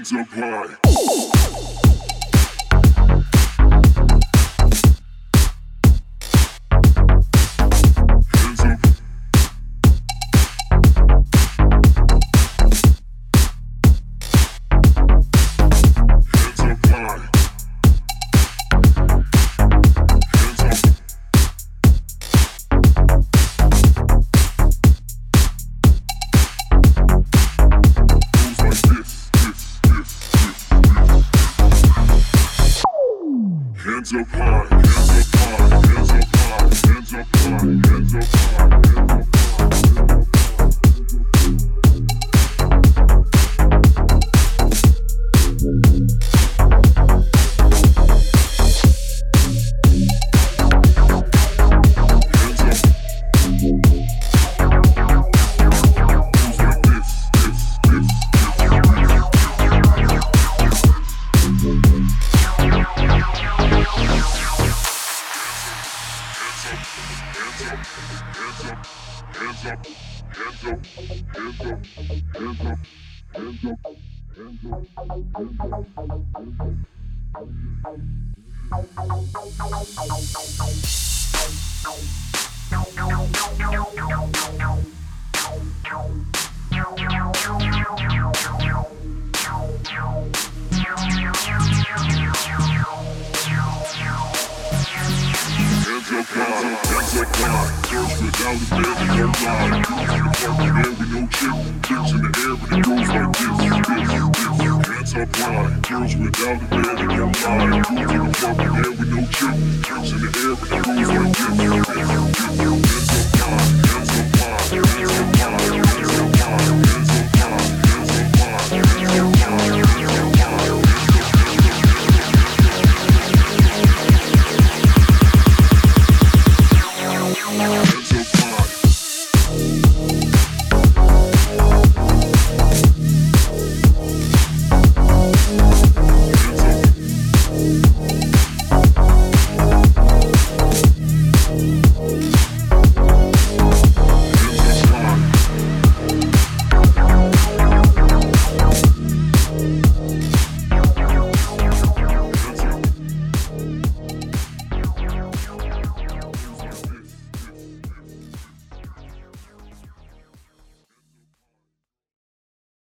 Hands up high. Hands up high, hands up high, hands up high, hands up high, hands up high, hands up high. Girls without a bed in your mind. Go to the fucking air with no chill. Tricks in the air, but it goes like this.